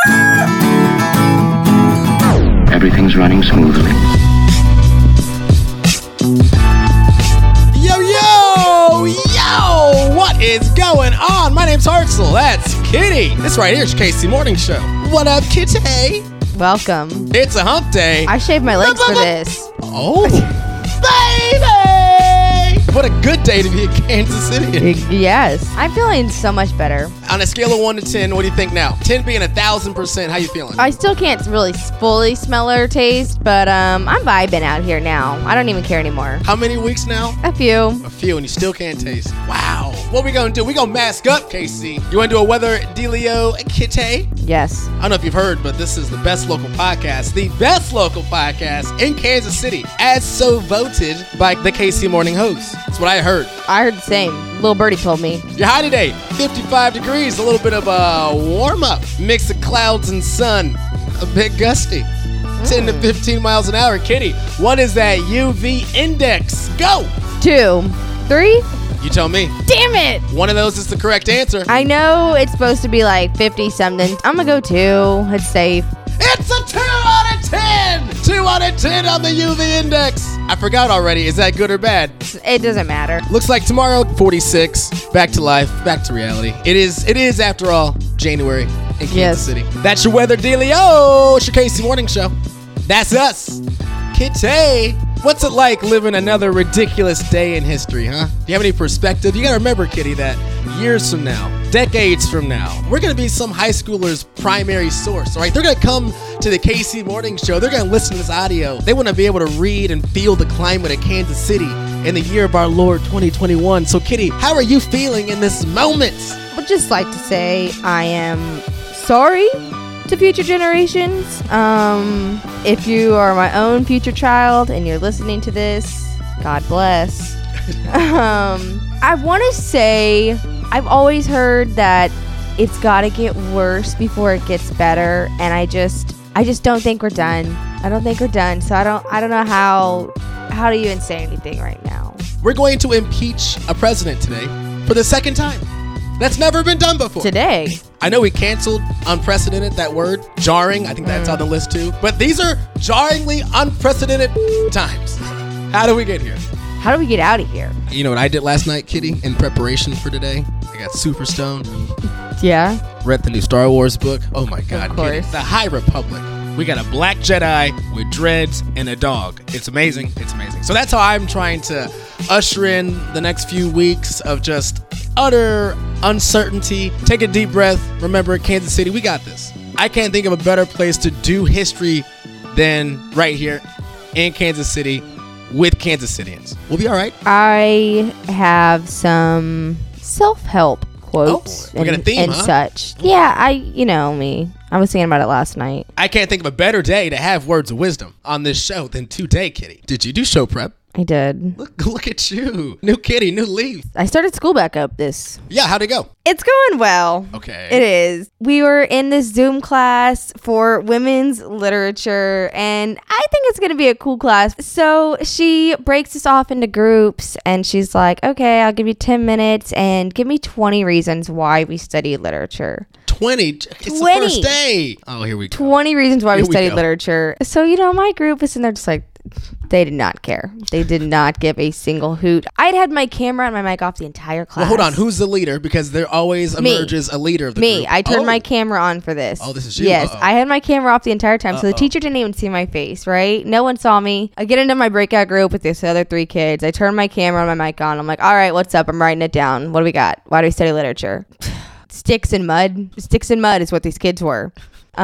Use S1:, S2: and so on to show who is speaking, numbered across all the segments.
S1: Everything's running smoothly.
S2: Yo! What is going on? My name's Hartzell. That's Kitty. This right here is your KC Morning Show. What up, Kitty?
S3: Welcome.
S2: It's a hump day.
S3: I shaved my legs for this.
S2: Oh, baby! What a good day to be in Kansas City.
S3: Yes. I'm feeling so much better.
S2: On a scale of 1 to 10, what do you think now? 10 being 1,000%, how you feeling?
S3: I still can't really fully smell or taste, but I'm vibing out here now. I don't even care anymore.
S2: How many weeks now?
S3: A few.
S2: A few, and you still can't taste. Wow. What we gonna do? We gonna mask up, KC. You wanna do a weather dealio, Kitty?
S3: Yes.
S2: I don't know if you've heard, but this is the best local podcast in Kansas City, as so voted by the KC Morning hosts. That's what I heard.
S3: I heard the same. Little birdie told me.
S2: Your high today, 55 degrees, a little bit of a warm up, mix of clouds and sun, a bit gusty. 10 to 15 miles an hour. Kitty, what is that UV index? Go!
S3: 2, 3.
S2: You tell me.
S3: Damn it!
S2: One of those is the correct answer.
S3: I know it's supposed to be like 50 something. I'm gonna go 2. It's safe.
S2: It's a 2 out of 10! 2 out of 10 on the UV index. I forgot already. Is that good or bad?
S3: It doesn't matter.
S2: Looks like tomorrow, 46. Back to life. Back to reality. It is after all, January in Kansas City. That's your weather dealio. It's your KC Morning Show. That's us. Kitty. What's it like living another ridiculous day in history, huh? Do you have any perspective? You gotta remember, Kitty, that years from now, decades from now, we're gonna be some high schooler's primary source, all right? They're gonna come to the KC Morning Show. They're gonna listen to this audio. They wanna be able to read and feel the climate of Kansas City in the year of our Lord 2021. So, Kitty, how are you feeling in this moment?
S3: I would just like to say I am sorry to future generations. If you are my own future child and you're listening to this, God bless. I want to say I've always heard that it's got to get worse before it gets better, and I just don't think we're done. I don't think we're done. So I don't know how do you even say anything right now.
S2: We're going to impeach a president today for the second time. That's never been done before.
S3: Today.
S2: I know we canceled unprecedented, that word, jarring. I think that's on the list too. But these are jarringly unprecedented times. How do we get here?
S3: How do we get out of here?
S2: You know what I did last night, Kitty, in preparation for today? I got super stoned.
S3: Yeah.
S2: Read the new Star Wars book. Oh my God,
S3: Of course.
S2: Kitty. The High Republic. We got a black Jedi with dreads and a dog. It's amazing. It's amazing. So that's how I'm trying to usher in the next few weeks of just utter uncertainty. Take a deep breath. Remember, Kansas City, we got this. I can't think of a better place to do history than right here in Kansas City with Kansas Cityans. We'll be all right.
S3: I have some self-help quotes
S2: we got a theme,
S3: and
S2: huh?
S3: such. Yeah, you know me. I was thinking about it last night.
S2: I can't think of a better day to have words of wisdom on this show than today, Kitty. Did you do show prep?
S3: I did.
S2: Look at you. New Kitty, new leaf.
S3: I started school back up
S2: Yeah, how'd it go?
S3: It's going well.
S2: Okay.
S3: It is. We were in this Zoom class for women's literature, and I think it's going to be a cool class. So she breaks us off into groups, and she's like, okay, I'll give you 10 minutes and give me 20 reasons why we study literature.
S2: 20. It's the first day. Oh, here we go.
S3: 20 reasons why
S2: Here
S3: we
S2: we
S3: study
S2: go.
S3: literature. So, my group is in there just like, they did not care. They did not give a single hoot. I'd had my camera and my mic off the entire class.
S2: Well, hold on. Who's the leader? Because there always emerges a leader of the group.
S3: I turned my camera on for this.
S2: Oh, this is you?
S3: Yes.
S2: Uh-oh.
S3: I had my camera off the entire time, so the teacher didn't even see my face, right? No one saw me. I get into my breakout group with these other 3 kids. I turn my camera and my mic on. I'm like, all right, what's up? I'm writing it down. What do we got? Why do we study literature? Sticks and mud. Sticks and mud is what these kids were.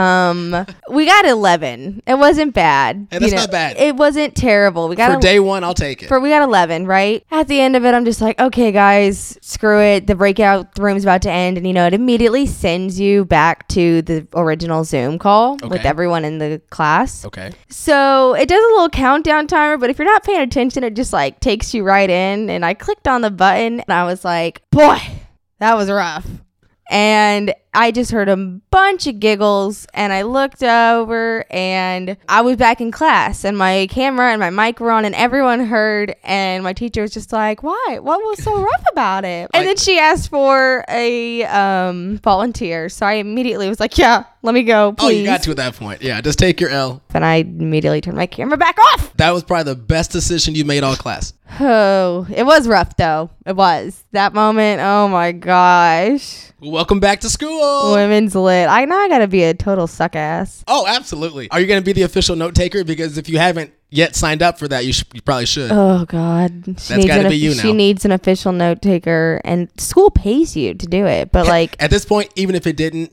S3: We got 11. It wasn't bad.
S2: Hey, that's not bad.
S3: It wasn't terrible. We got
S2: For day 1, I'll take it.
S3: we got 11, right? At the end of it, I'm just like, okay, guys, screw it. The breakout room's about to end. And, it immediately sends you back to the original Zoom call with everyone in the class.
S2: Okay.
S3: So it does a little countdown timer, but if you're not paying attention, it just like takes you right in. And I clicked on the button and I was like, boy, that was rough. And I just heard a bunch of giggles, and I looked over, and I was back in class, and my camera and my mic were on, and everyone heard, and my teacher was just like, why? What was so rough about it? And then she asked for a volunteer, so I immediately was like, yeah, let me go, please.
S2: Oh, you got to at that point. Yeah, just take your L.
S3: And I immediately turned my camera back off.
S2: That was probably the best decision you made all class.
S3: Oh, it was rough, though. It was. That moment, oh my gosh.
S2: Welcome back to school.
S3: Women's lit. I gotta be a total suck ass.
S2: Oh, absolutely. Are you going to be the official note taker? Because if you haven't yet signed up for that, you probably should.
S3: Oh, God.
S2: That's got to be you now.
S3: She needs an official note taker, and school pays you to do it. But, like...
S2: At this point, even if it didn't,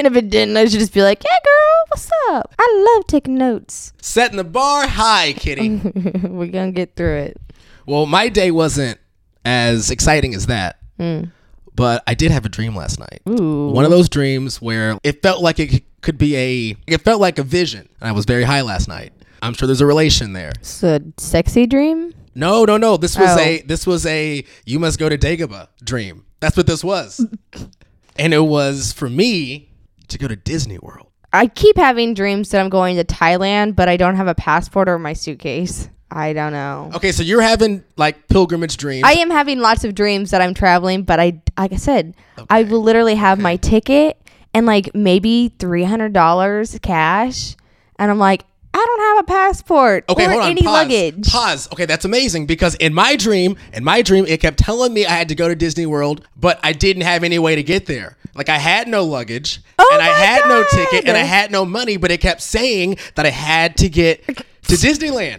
S3: I should just be like, hey, girl, what's up? I love taking notes.
S2: Setting the bar high, kitty.
S3: We're gonna get through it.
S2: Well, my day wasn't as exciting as that. But I did have a dream last night.
S3: Ooh.
S2: One of those dreams where it felt like it felt like a vision. And I was very high last night. I'm sure there's a relation there.
S3: It's a sexy dream?
S2: No. This was a you must go to Dagobah dream. That's what this was. And it was for me to go to Disney World.
S3: I keep having dreams that I'm going to Thailand, but I don't have a passport or my suitcase. I don't know.
S2: Okay, so you're having like pilgrimage dreams.
S3: I am having lots of dreams that I'm traveling, but like I said, I will literally have my ticket and like maybe $300 cash, and I'm like, I don't have a passport or any luggage.
S2: Pause. Okay, that's amazing because in my dream, it kept telling me I had to go to Disney World, but I didn't have any way to get there. Like I had no luggage, and I had no ticket, and I had no money, but it kept saying that I had to get to Disneyland.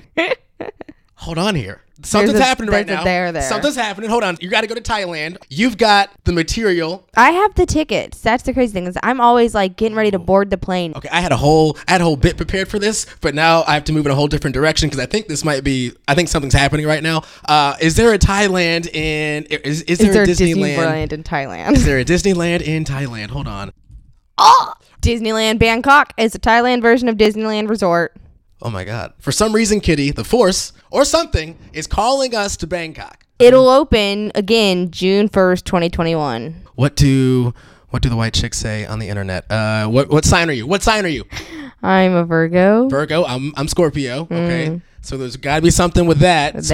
S2: Hold on here. Something's happening right now.
S3: There.
S2: Something's happening. Hold on. You got to go to Thailand. You've got the material.
S3: I have the tickets. That's the crazy thing is I'm always like getting ready to board the plane.
S2: Okay, I had a whole bit prepared for this, but now I have to move in a whole different direction because I think something's happening right now. Is there a Thailand in? Is there a Disneyland
S3: in Thailand?
S2: Is there a Disneyland in Thailand? Hold on.
S3: Oh, Disneyland Bangkok is a Thailand version of Disneyland Resort.
S2: Oh my God. For some reason, Kitty, the Force or something is calling us to Bangkok.
S3: It'll open again June 1st, 2021.
S2: What do the white chicks say on the internet? What sign are you? What sign are you?
S3: I'm a Virgo.
S2: Virgo. I'm Scorpio. Okay. So there's got to be something with that.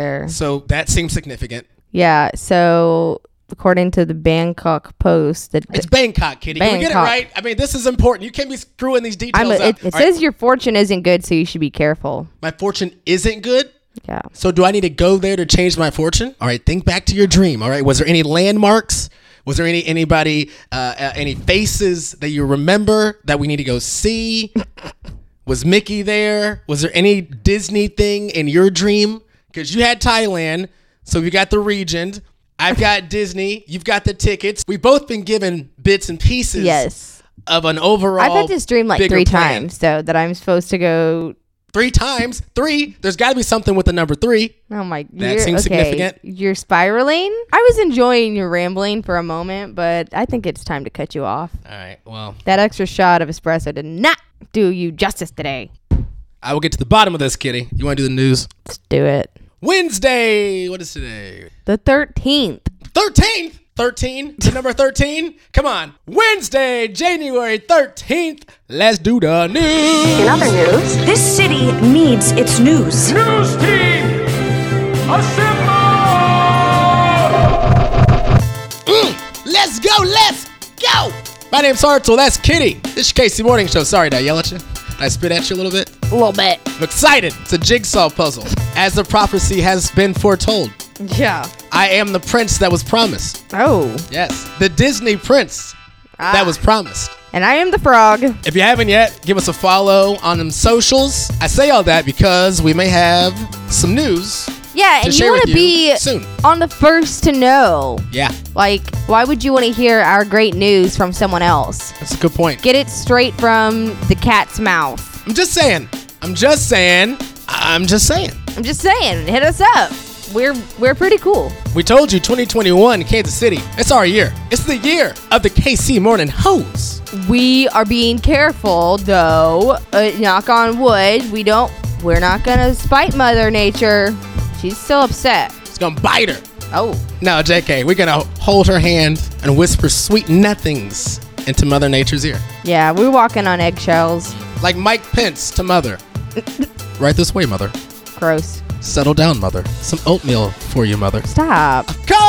S2: So that seems significant.
S3: Yeah. So according to the Bangkok Post,
S2: it's Bangkok, Kitty. Can we get it right? I mean, this is important. You can't be screwing these details up.
S3: It says your fortune isn't good, so you should be careful.
S2: My fortune isn't good?
S3: Yeah.
S2: So do I need to go there to change my fortune? All right, think back to your dream. All right, was there any landmarks? Was there anybody, any faces that you remember that we need to go see? Was Mickey there? Was there any Disney thing in your dream? Because you had Thailand, so you got the region. I've got Disney. You've got the tickets. We've both been given bits and pieces of an overall.
S3: I've had this dream like 3 times, so that I'm supposed to go
S2: 3 times. 3. There's got to be something with the number 3.
S3: Oh my!
S2: That seems significant.
S3: You're spiraling. I was enjoying your rambling for a moment, but I think it's time to cut you off.
S2: All right. Well,
S3: that extra shot of espresso did not do you justice today.
S2: I will get to the bottom of this, Kitty. You want to do the news?
S3: Let's do it.
S2: Wednesday. What is today?
S3: The 13th.
S2: 13th? 13? The number 13? Come on. Wednesday, January 13th. Let's do the news.
S1: In other news, this city needs its news.
S4: News team, assemble!
S2: Let's go. My name's Hartzell. That's Kitty. This is your Casey Morning Show. Sorry, did I yell at you? Did I spit at you a little bit?
S3: A little bit.
S2: I'm excited. It's a jigsaw puzzle. As the prophecy has been foretold.
S3: Yeah.
S2: I am the prince that was promised.
S3: Oh.
S2: Yes. The Disney prince that was promised.
S3: And I am the frog.
S2: If you haven't yet, give us a follow on them socials. I say all that because we may have some news.
S3: Yeah, and you want to be
S2: soon
S3: on the first to know.
S2: Yeah.
S3: Like, why would you want to hear our great news from someone else?
S2: That's a good point.
S3: Get it straight from the cat's mouth.
S2: I'm just saying.
S3: Hit us up. We're pretty cool.
S2: We told you 2021 Kansas City. It's our year. It's the year of the KC Morning Hose.
S3: We are being careful though. Knock on wood. We're not gonna spite Mother Nature. She's still upset.
S2: It's gonna bite her.
S3: Oh.
S2: No, JK, we're gonna hold her hand, and whisper sweet nothings into Mother Nature's ear.
S3: Yeah, we're walking on eggshells.
S2: Like Mike Pence to Mother. Right this way, Mother.
S3: Gross.
S2: Settle down, Mother. Some oatmeal for you, Mother.
S3: Stop.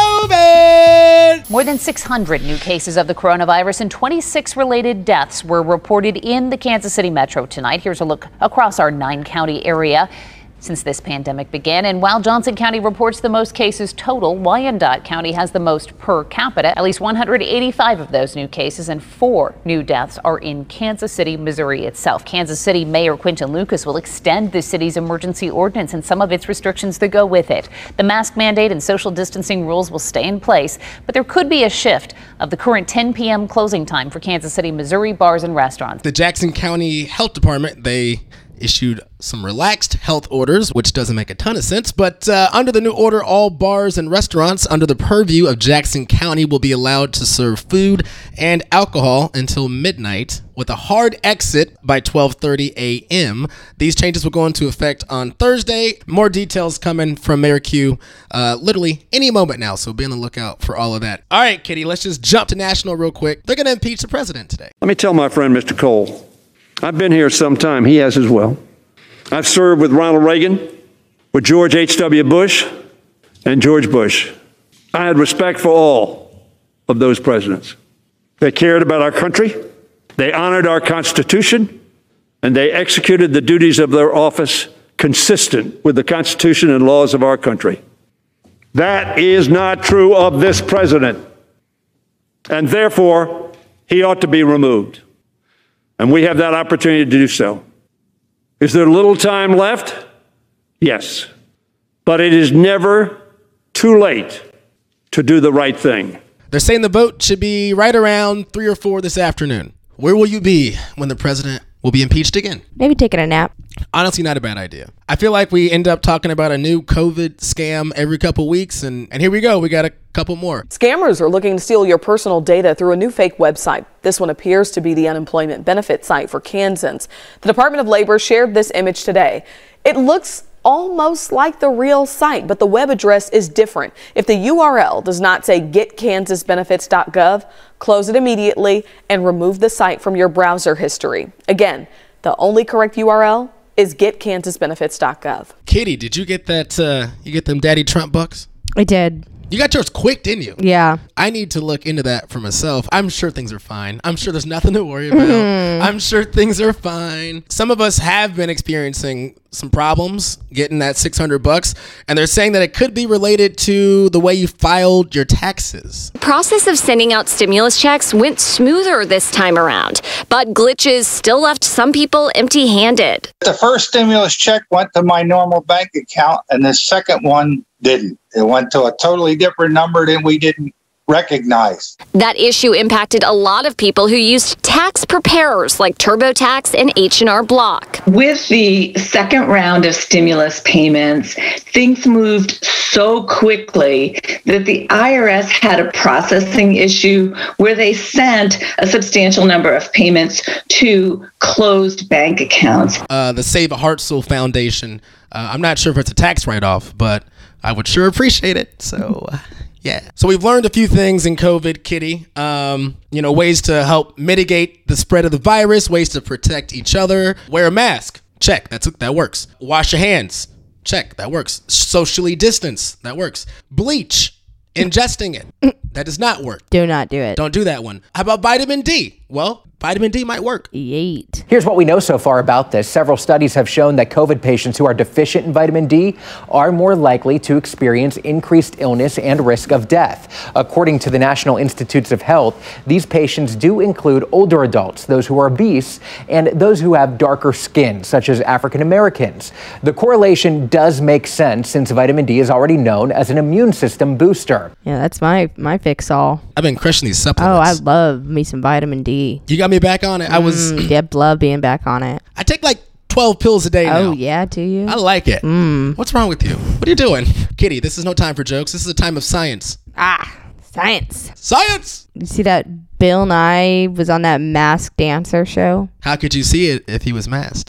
S2: COVID!
S5: More than 600 new cases of the coronavirus and 26 related deaths were reported in the Kansas City metro tonight. Here's a look across our 9-county area since this pandemic began. And while Johnson County reports the most cases total, Wyandotte County has the most per capita. At least 185 of those new cases and 4 new deaths are in Kansas City, Missouri itself. Kansas City Mayor Quinton Lucas will extend the city's emergency ordinance and some of its restrictions that go with it. The mask mandate and social distancing rules will stay in place, but there could be a shift of the current 10 p.m. closing time for Kansas City, Missouri bars and restaurants.
S2: The Jackson County Health Department, they issued some relaxed health orders, which doesn't make a ton of sense. But under the new order, all bars and restaurants under the purview of Jackson County will be allowed to serve food and alcohol until midnight with a hard exit by 12:30 a.m. These changes will go into effect on Thursday. More details coming from Mayor Q literally any moment now, so be on the lookout for all of that. All right, Kitty, let's just jump to national real quick. They're going to impeach the president today.
S6: Let me tell my friend, Mr. Cole, I've been here some time. He has as well. I've served with Ronald Reagan, with George H.W. Bush, and George Bush. I had respect for all of those presidents. They cared about our country, they honored our Constitution, and they executed the duties of their office consistent with the Constitution and laws of our country. That is not true of this president, and therefore, he ought to be removed. And we have that opportunity to do so. Is there little time left? Yes. But it is never too late to do the right thing.
S2: They're saying the vote should be right around 3 or 4 this afternoon. Where will you be when the president will be impeached again?
S3: Maybe taking a nap.
S2: Honestly, not a bad idea. I feel like we end up talking about a new COVID scam every couple weeks, and here we go. We got a couple more.
S7: Scammers are looking to steal your personal data through a new fake website. This one appears to be the unemployment benefit site for Kansans. The Department of Labor shared this image today. It looks almost like the real site, but the web address is different. If the URL does not say getkansasbenefits.gov, close it immediately and remove the site from your browser history. Again, the only correct URL is getkansasbenefits.gov.
S2: Kitty, did you get that? You get them Daddy Trump bucks?
S3: I did.
S2: You got yours quick, didn't you?
S3: Yeah.
S2: I need to look into that for myself. I'm sure things are fine. I'm sure there's nothing to worry about. I'm sure things are fine. Some of us have been experiencing some problems getting that $600, and they're saying that it could be related to the way you filed your taxes.
S8: The process of sending out stimulus checks went smoother this time around, but glitches still left some people empty-handed.
S9: The first stimulus check went to my normal bank account, and the second one didn't. It went to a totally different number that we didn't recognize.
S8: That issue impacted a lot of people who used tax preparers like TurboTax and H&R Block.
S10: With the second round of stimulus payments, things moved so quickly that the IRS had a processing issue where they sent a substantial number of payments to closed bank accounts.
S2: The Save a Hartsel Foundation, I'm not sure if it's a tax write-off, but I would sure appreciate it. So, yeah. So we've learned a few things in COVID, Kitty. Ways to help mitigate the spread of the virus, ways to protect each other. Wear a mask. Check. That works. Wash your hands. Check. That works. Socially distance. That works. Bleach. Ingesting it. That does not work.
S3: Do not do it.
S2: Don't do that one. How about vitamin D? Well, vitamin D might work.
S3: Yeet.
S11: Here's what we know so far about this. Several studies have shown that COVID patients who are deficient in vitamin D are more likely to experience increased illness and risk of death. According to the National Institutes of Health, these patients do include older adults, those who are obese, and those who have darker skin, such as African Americans. The correlation does make sense since vitamin D is already known as an immune system booster.
S3: Yeah, that's my fix-all.
S2: I've been crushing these
S3: Oh,
S2: supplements.
S3: I love me some vitamin D.
S2: You got me back on it.
S3: Yep, love being back on it.
S2: I take like 12 pills a day now.
S3: Oh, yeah, do you?
S2: I like it. What's wrong with you? What are you doing? Kitty, this is no time for jokes. This is a time of science.
S3: Science.
S2: Science!
S3: You see that Bill Nye was on that Masked Dancer show?
S2: How could you see it if he was masked?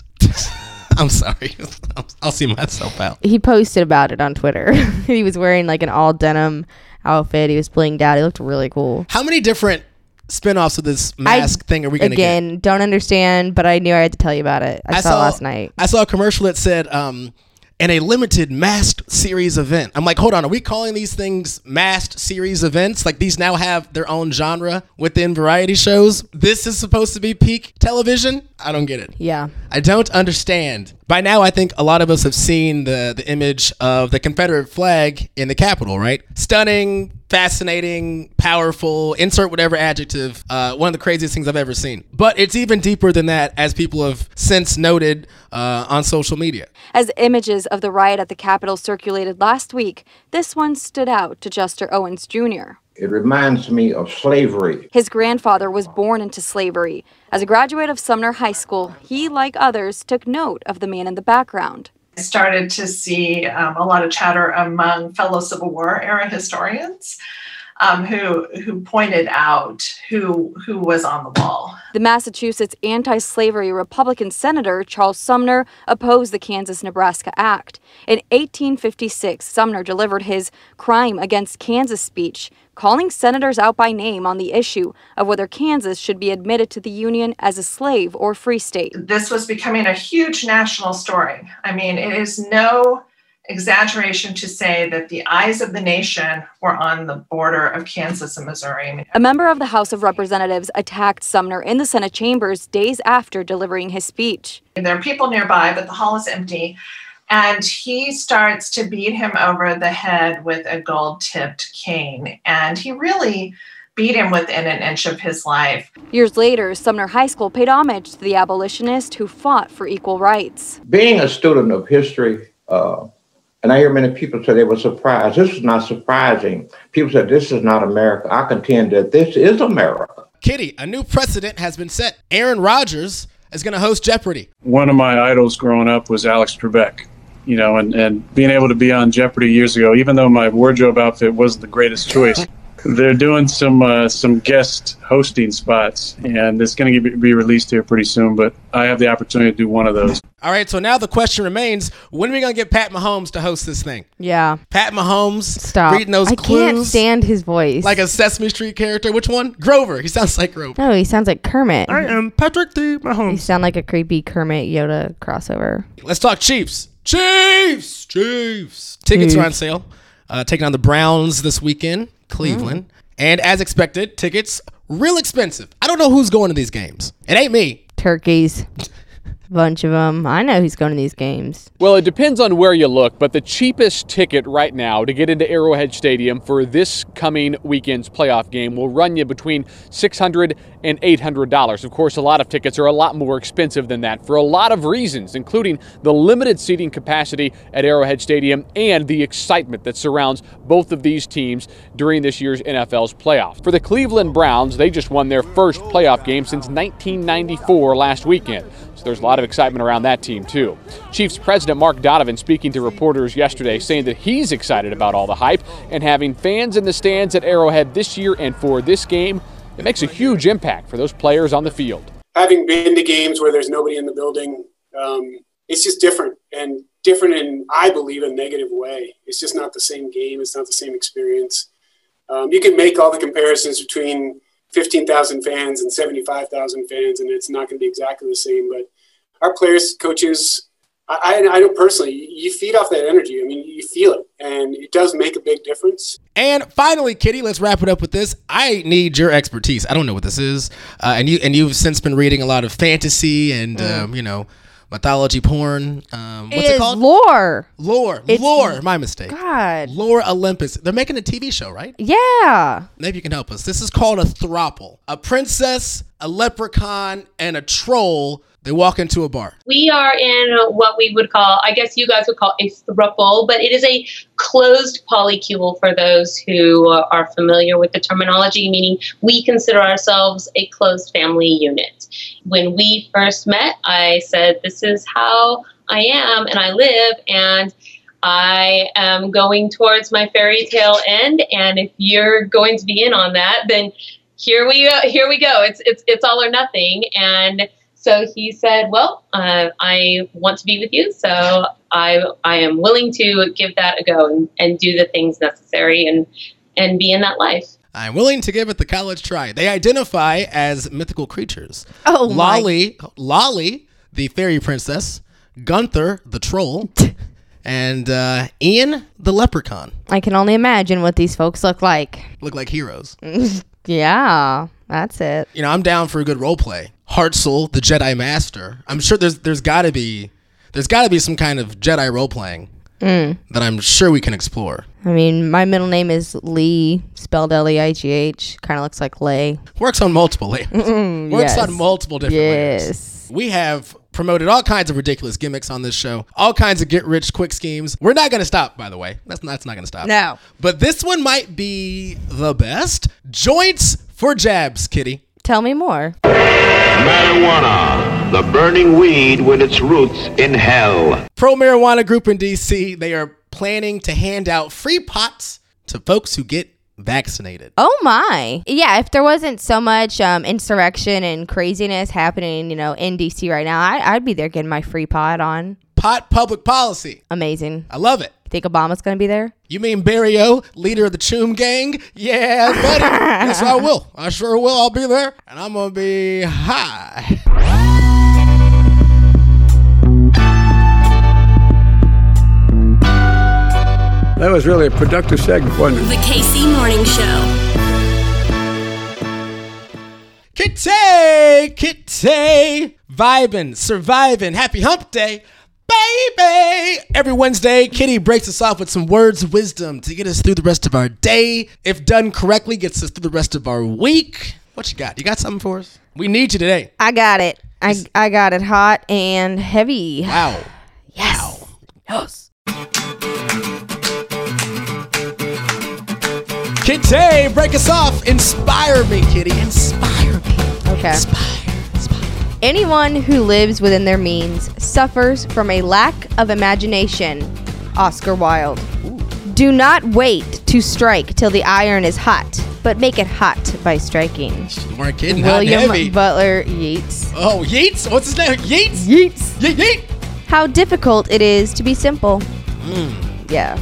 S2: I'm sorry. I'll see myself out.
S3: He posted about it on Twitter. He was wearing like an all denim outfit. He was blinged out. He looked really cool.
S2: How many different spinoffs of this mask thing are we going to get?
S3: Again, don't understand, but I knew I had to tell you about it. I saw it last night.
S2: I saw a commercial that said, in a limited masked series event. I'm like, hold on, are we calling these things masked series events? Like these now have their own genre within variety shows? This is supposed to be peak television? I don't get it.
S3: Yeah.
S2: I don't understand. By now, I think a lot of us have seen the image of the Confederate flag in the Capitol, right? Stunning, fascinating, powerful, insert whatever adjective, one of the craziest things I've ever seen. But it's even deeper than that, as people have since noted on social media.
S12: As images of the riot at the Capitol circulated last week, this one stood out to Juster Owens Jr.
S13: It reminds me of slavery.
S12: His grandfather was born into slavery. As a graduate of Sumner High School, he, like others, took note of the man in the background.
S14: I started to see a lot of chatter among fellow Civil War era historians who pointed out who was on the wall.
S12: The Massachusetts anti-slavery Republican Senator Charles Sumner opposed the Kansas-Nebraska Act. In 1856, Sumner delivered his Crime Against Kansas speech, calling senators out by name on the issue of whether Kansas should be admitted to the Union as a slave or free state.
S14: This was becoming a huge national story. I mean, it is no exaggeration to say that the eyes of the nation were on the border of Kansas and Missouri.
S12: A member of the House of Representatives attacked Sumner in the Senate chambers days after delivering his speech.
S14: There are people nearby, but the hall is empty. And he starts to beat him over the head with a gold-tipped cane. And he really beat him within an inch of his life.
S12: Years later, Sumner High School paid homage to the abolitionist who fought for equal rights.
S13: Being a student of history, and I hear many people say they were surprised. This is not surprising. People said this is not America. I contend that this is America.
S2: Kitty, a new precedent has been set. Aaron Rodgers is going to host Jeopardy.
S15: One of my idols growing up was Alex Trebek. You know, and being able to be on Jeopardy years ago, even though my wardrobe outfit wasn't the greatest choice, they're doing some guest hosting spots, and it's going to be released here pretty soon, but I have the opportunity to do one of those.
S2: All right, so now the question remains, when are we going to get Pat Mahomes to host this thing?
S3: Yeah.
S2: Pat Mahomes.
S3: Stop.
S2: Reading those clues.
S3: I can't stand his voice.
S2: Like a Sesame Street character. Which one? Grover. He sounds like Grover.
S3: No, he sounds like Kermit.
S2: I am Patrick D. Mahomes.
S3: You sound like a creepy Kermit Yoda crossover.
S2: Let's talk Chiefs. Chiefs! Tickets are on sale. Taking on the Browns this weekend, Cleveland. And as expected, tickets real expensive. I don't know who's going to these games. It ain't me.
S3: Turkeys. Bunch of them. I know who's going to these games.
S16: Well, it depends on where you look, but the cheapest ticket right now to get into Arrowhead Stadium for this coming weekend's playoff game will run you between $600 and $800. Of course, a lot of tickets are a lot more expensive than that for a lot of reasons, including the limited seating capacity at Arrowhead Stadium and the excitement that surrounds both of these teams during this year's NFL's playoffs. For the Cleveland Browns, they just won their first playoff game since 1994 last weekend. There's a lot of excitement around that team, too. Chiefs President Mark Donovan speaking to reporters yesterday saying that he's excited about all the hype and having fans in the stands at Arrowhead this year and for this game, it makes a huge impact for those players on the field.
S17: Having been to games where there's nobody in the building, it's just different in, I believe, a negative way. It's just not the same game. It's not the same experience. You can make all the comparisons between 15,000 fans and 75,000 fans, and it's not going to be exactly the same. But our players, coaches, I know personally, you feed off that energy. I mean, you feel it, and it does make a big difference.
S2: And finally, Kitty, let's wrap it up with this. I need your expertise. I don't know what this is, and you've since been reading a lot of fantasy and mythology porn. What's it called?
S3: Lore.
S2: Lore. My mistake.
S3: God.
S2: Lore Olympus. They're making a TV show, right?
S3: Yeah.
S2: Maybe you can help us. This is called a throuple. A princess, a leprechaun, and a troll. They walk into a bar.
S18: We are in what we would call, I guess you guys would call a throuple, but it is a closed polycule for those who are familiar with the terminology, meaning we consider ourselves a closed family unit. When we first met, I said, this is how I am and I live, and I am going towards my fairy tale end, and if you're going to be in on that, then here we go. It's all or nothing. And so he said, well, I want to be with you, so I am willing to give that a go and do the things necessary. And and be in that life.
S2: I'm willing to give it the college try. They identify as mythical creatures.
S3: Oh,
S2: Lolly, the fairy princess, Gunther, the troll, and Ian, the leprechaun.
S3: I can only imagine what these folks look like.
S2: Look like heroes.
S3: Yeah, that's it.
S2: You know, I'm down for a good role play. Heartsoul, the Jedi Master. I'm sure there's got to be some kind of Jedi role playing that I'm sure we can explore.
S3: I mean, my middle name is Lee, spelled Leigh. Kind of looks like Lay.
S2: Works on multiple layers. Works on multiple different layers. We have promoted all kinds of ridiculous gimmicks on this show. All kinds of get-rich-quick schemes. We're not going to stop, by the way. That's not going to stop.
S3: No.
S2: But this one might be the best. Joints for jabs, Kitty.
S3: Tell me more.
S19: Marijuana, the burning weed with its roots in hell.
S2: Pro Marijuana Group in D.C., they are planning to hand out free pots to folks who get vaccinated.
S3: Oh my. Yeah, if there wasn't so much insurrection and craziness happening, in DC right now, I'd be there getting my free pot on.
S2: Pot public policy.
S3: Amazing.
S2: I love it.
S3: Think Obama's going to be there?
S2: You mean Barry O, leader of the Choom Gang? Yeah, buddy. Yes, I will. I sure will. I'll be there. And I'm going to be high.
S20: That was really a productive segment, wasn't it?
S21: The KC Morning Show.
S2: Kitty, vibing, surviving, happy hump day, baby. Every Wednesday, Kitty breaks us off with some words of wisdom to get us through the rest of our day. If done correctly, gets us through the rest of our week. What you got? You got something for us? We need you today.
S3: I got it. I got it hot and heavy.
S2: Wow.
S3: Yes.
S2: Wow.
S3: Yes.
S2: Kitty, break us off. Inspire me, Kitty. Inspire me.
S3: Okay.
S2: Inspire.
S3: Anyone who lives within their means suffers from a lack of imagination. Oscar Wilde. Ooh. Do not wait to strike till the iron is hot, but make it hot by striking.
S2: You weren't kidding.
S3: William
S2: hot and heavy.
S3: Butler Yeats.
S2: Oh, Yeats? What's his name? Yeats?
S3: Yeats.
S2: Yeet.
S3: How difficult it is to be simple. Yeah.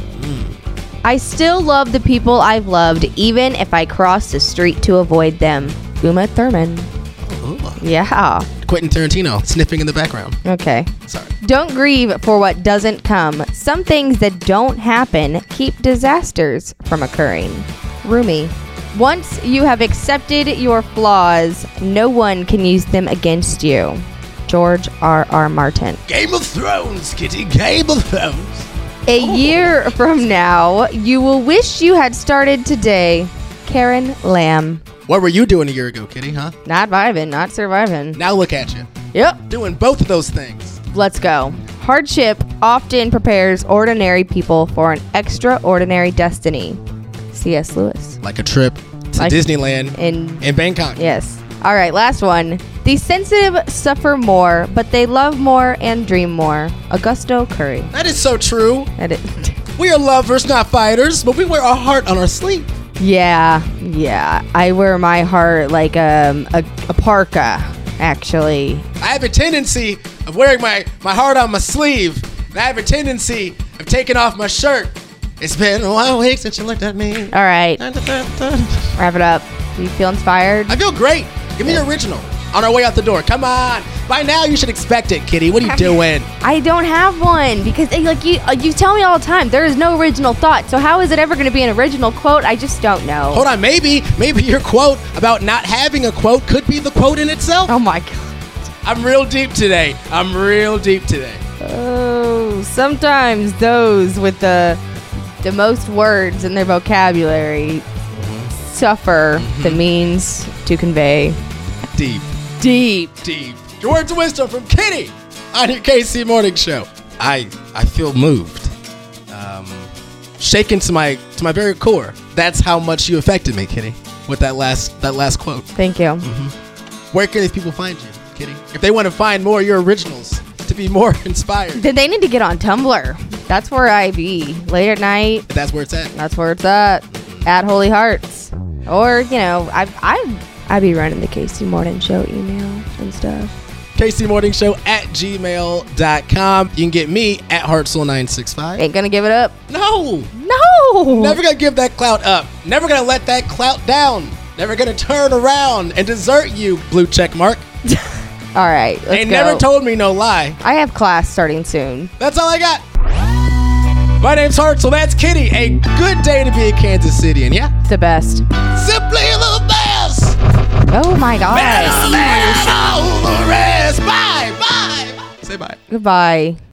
S3: I still love the people I've loved, even if I cross the street to avoid them. Uma Thurman.
S2: Ooh.
S3: Yeah.
S2: Quentin Tarantino sniffing in the background.
S3: Okay.
S2: Sorry.
S3: Don't grieve for what doesn't come. Some things that don't happen keep disasters from occurring. Rumi. Once you have accepted your flaws, no one can use them against you. George R.R. Martin.
S2: Game of Thrones, Kitty. Game of Thrones.
S3: A year from now, you will wish you had started today. Karen Lamb.
S2: What were you doing a year ago, Kitty, huh?
S3: Not vibing, not surviving.
S2: Now look at you.
S3: Yep.
S2: Doing both of those things.
S3: Let's go. Hardship often prepares ordinary people for an extraordinary destiny. C.S. Lewis.
S2: Like a trip to Disneyland in Bangkok.
S3: Yes. All right, last one. The sensitive suffer more, but they love more and dream more. Augusto Curry.
S2: That is so true.
S3: That is.
S2: We are lovers, not fighters, but we wear our heart on our sleeve.
S3: Yeah. I wear my heart like a parka, actually.
S2: I have a tendency of wearing my heart on my sleeve. And I have a tendency of taking off my shirt. It's been a while week since you looked at me.
S3: All right. Wrap it up. Do you feel inspired?
S2: I feel great. Give me your original. On our way out the door. Come on. By now you should expect it, Kitty. What are you doing?
S3: I don't have one because you tell me all the time there is no original thought. So how is it ever going to be an original quote? I just don't know.
S2: Hold on. Maybe your quote about not having a quote could be the quote in itself.
S3: Oh my God.
S2: I'm real deep today.
S3: Oh, sometimes those with the most words in their vocabulary suffer the means to convey.
S2: Deep. Your words of wisdom from Kitty on your KC Morning Show. I feel moved, shaken to my very core. That's how much you affected me, Kitty, with that last quote.
S3: Thank you.
S2: Where can these people find you, Kitty? If they want to find more of your originals to be more inspired,
S3: then they need to get on Tumblr. That's where I be late at night.
S2: That's where it's at.
S3: At Holy Hearts, or I be running the KC Morning Show email and stuff.
S2: KCMorningshow@gmail.com. You can get me at Heartsoul965.
S3: Ain't gonna give it up.
S2: No.
S3: No.
S2: Never gonna give that clout up. Never gonna let that clout down. Never gonna turn around and desert you, blue check mark.
S3: All right, let's
S2: Ain't
S3: go.
S2: never told me no lie.
S3: I have class starting soon.
S2: That's all I got. My name's Hartzell. That's Kitty. A good day to be in Kansas City, and yeah,
S3: The best.
S2: simply the best.
S3: Oh my God.
S2: Better than all the rest. Bye, bye, bye. Say bye.
S3: Goodbye.